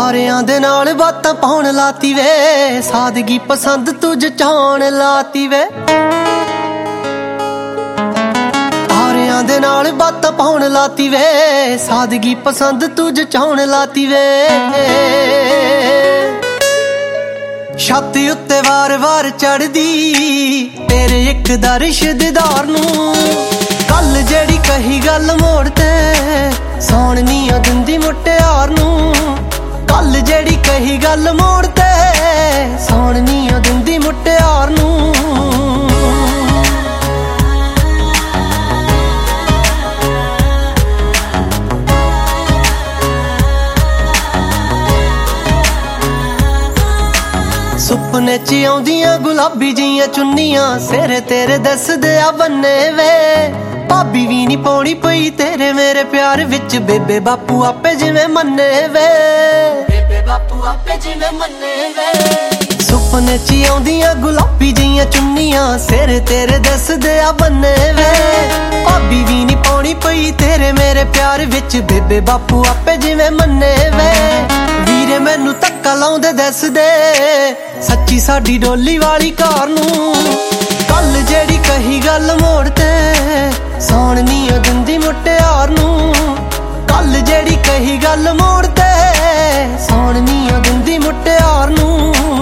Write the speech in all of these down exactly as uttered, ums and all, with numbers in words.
ਤਾਰਿਆਂ ਦੇ ਨਾਲ ਬਾਤਾਂ ਪਾਉਣ ਲਾਤੀ ਵੇ, ਸਾਦਗੀ ਪਸੰਦ ਤੂੰ ਜਚਾਉਣ ਲਾਤੀ ਵੇ। ਤਾਰਿਆਂ ਦੇ ਨਾਲ ਬਾਤਾਂ ਪਾਉਣ ਲਾਤੀ ਵੇ, ਸਾਦਗੀ ਪਸੰਦ ਤੂੰ ਜਚਾਉਣ ਲਾਤੀ ਵੇ। ਛੱਤ ਉੱਤੇ ਵਾਰ-ਵਾਰ ਚੜਦੀ ਤੇਰੇ ਇੱਕ ਦਰਸ਼ ਦੀਦਾਰ ਨੂੰ, ਕੱਲ ਜਿਹੜੀ ਕਹੀ ਗੱਲ ਮੋੜ ਤੇ ਸੌਣ ਨੀ ਆ ਦਿੰਦੀ ਮੁਟਿਆਰ ਨੂੰ। ਕੱਲ ਜਿਹੜੀ ਕਹੀ ਗੱਲ ਮੋੜ ਤੇ ਸੌਣ ਨੀ ਆ ਦਿੰਦੀ ਮੁਟਿਆਰ ਨੂੰ। ਸੁਪਨੇ ਚ ਆਉਂਦੀਆਂ ਗੁਲਾਬੀ ਜੀਆਂ ਚੁੰਨੀਆਂ, ਸਿਰ ਤੇਰੇ ਦੱਸਦੇ ਆ ਬੰਨੇ ਵੇ। ਭਾਬੀ ਵੀ ਨੀ ਪਾਉਣੀ ਪਈ ਤੇਰੇ ਮੇਰੇ ਪਿਆਰ ਵਿੱਚ, ਬੇਬੇ ਬਾਪੂ ਆਪੇ ਜਿਵੇਂ ਮੰਨੇ ਵੇ। ਬੇਬੇ ਬਾਪੂ ਆਪੇ ਜਿਵੇਂ ਮੰਨੇ ਵੇ। ਸੁਪਨੇ ਚ ਆਉਂਦੀਆਂ ਗੁਲਾਬੀ ਜੀਆਂ ਚੁੰਨੀਆਂ, ਸਿਰ ਤੇਰੇ ਦੱਸਦੇ ਆ ਬੰਨੇ ਵੇ। ਭਾਬੀ ਵੀ ਨੀ ਪਾਉਣੀ ਪਈ ਤੇਰੇ ਮੇਰੇ ਪਿਆਰ ਵਿੱਚ, ਬੇਬੇ ਬਾਪੂ ਆਪੇ ਜਿਵੇਂ ਮੰਨੇ ਵੇ। ਵੀਰੇ ਮੈਨੂੰ ਧੱਕਾ ਲਾਉਂਦੇ ਦੱਸਦੇ ਸੱਚੀ ਸਾਡੀ ਡੋਲੀ ਵਾਲੀ ਕਾਰ ਨੂੰ, ਕੱਲ ਜਿਹੜੀ ਕਹੀ ਗੱਲ ਮੋੜ ਤੇ ਸੌਣ ਨੀ ਆ ਦਿੰਦੀ ਮੁਟਿਆਰ ਨੂੰ। ਕੱਲ ਜਿਹੜੀ ਕਹੀ ਗੱਲ ਮੋੜ ਤੇ ਸੌਣ ਨੀ ਆ ਦਿੰਦੀ ਮੁਟਿਆਰ ਨੂੰ।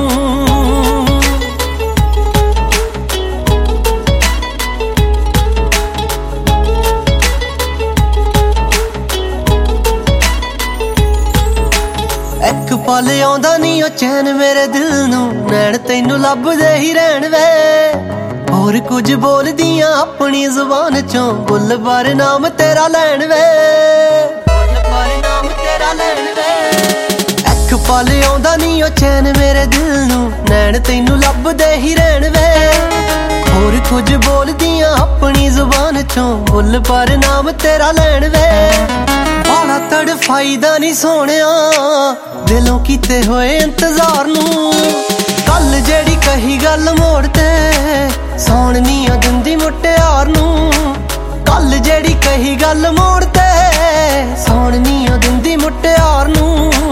ਇੱਕ ਪਲ ਆਉਂਦਾ ਨੀ ਉਹ ਚੈਨ ਮੇਰੇ ਦਿਲ ਨੂੰ, ਨੈਣ ਤੈਨੂੰ ਲੱਭਦੇ ਹੀ ਰਹਿਣ ਵੇ। ਹੋਰ ਕੁਝ ਬੋਲਦੀਆਂ ਆਪਣੀ ਜ਼ੁਬਾਨ ਚੋਂ, ਬੁੱਲ ਬਾਰੇ ਨਾਮ ਤੇਰਾ ਲੈਣ ਵੇ। ਬੁੱਲ ਬਾਰੇ ਨਾਮ ਤੇਰਾ ਲੈਣ ਵੇ। ਇੱਕ ਪਲ ਆਉਂਦਾ ਨੀ ਉਹ ਚੈਨ ਮੇਰੇ ਦਿਲ ਨੂੰ, ਨੈਣ ਤੈਨੂੰ ਲੱਭਦੇ ਹੀ ਰਹਿਣ ਵੇ। ਹੋਰ ਕੁਝ ਬੋਲਦੀਆਂ ਆਪਣੀ ਜ਼ੁਬਾਨ ਚੋਂ, ਬੁੱਲ ਬਾਰੇ ਨਾਮ ਤੇਰਾ ਲੈਣ ਵੇ। ਬਾਲਾ ਤੜਫਾਈਦਾ ਨੀ ਸੋਹਣਿਆ ਦਿਲੋਂ ਕੀਤੇ ਹੋਏ ਇੰਤਜ਼ਾਰ ਨੂੰ, ਕੱਲ ਜਿਹੜੀ ਕਹੀ ਗੱਲ ਮੋੜ ਤੇ ਸੌਣ ਨੀ ਆ ਦਿੰਦੀ ਮੁਟਿਆਰ ਨੂੰ। ਕੱਲ ਜਿਹੜੀ ਕਹੀ ਗੱਲ ਮੋੜ ਤੇ ਸੌਣ ਨੀ ਆ ਦਿੰਦੀ ਮੁਟਿਆਰ ਨੂੰ।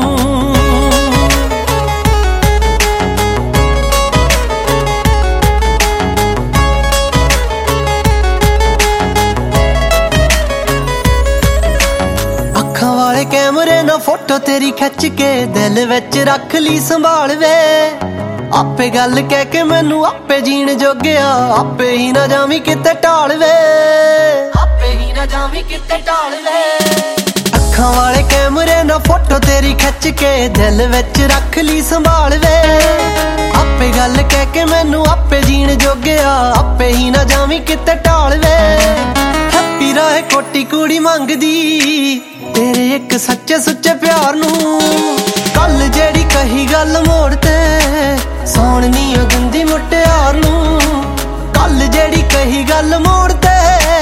ਵਾਲੇ ਕੈਮਰੇ ਨਾਲ ਫੋਟੋ ਤੇਰੀ ਖਿੱਚ ਕੇ ਦਿਲ ਵਿੱਚ ਰੱਖ ਲਈ ਸੰਭਾਲ ਵੇ। ਆਪੇ ਗੱਲ ਕਹਿ ਕੇ ਮੈਨੂੰ ਆਪੇ ਜੀਣ ਜੋਗਿਆ, ਆਪੇ ਹੀ ਨਾ ਜਾਵੀਂ ਕਿਤੇ ਢਾਲ ਵੇ। ਆਪੇ ਹੀ ਨਾ ਜਾਵੀਂ ਕਿਤੇ ਢਾਲ ਵੇ। ਅੱਖਾਂ ਵਾਲੇ ਕੈਮਰੇ ਨਾਲ ਫੋਟੋ ਤੇਰੀ ਖਿੱਚ ਕੇ ਦਿਲ ਵਿੱਚ ਰੱਖ ਲਈ ਸੰਭਾਲ ਵੇ। ਆਪੇ ਗੱਲ ਕਹਿ ਕੇ ਮੈਨੂੰ ਆਪੇ ਜੀਣ ਜੋਗਿਆ, ਆਪੇ ਹੀ ਨਾ ਜਾਵੀਂ ਕਿਤੇ ਢਾਲ ਵੇ। ਹੈਪੀ ਰਾਏ ਕੋਟੀ ਕੁੜੀ ਮੰਗਦੀ ਤੇਰੇ ਇੱਕ ਸੱਚੇ ਸੁੱਚੇ ਪਿਆਰ ਨੂੰ, ਕੱਲ ਜਿਹੜੀ ਕਹੀ ਗੱਲ ਮੋੜ ਤੇ ਸੌਣ ਨੀ ਆ ਦਿੰਦੀ ਮੁਟਿਆਰ ਨੂੰ। ਕੱਲ ਜਿਹੜੀ ਕਹੀ ਗੱਲ ਮੋੜ ਤੇ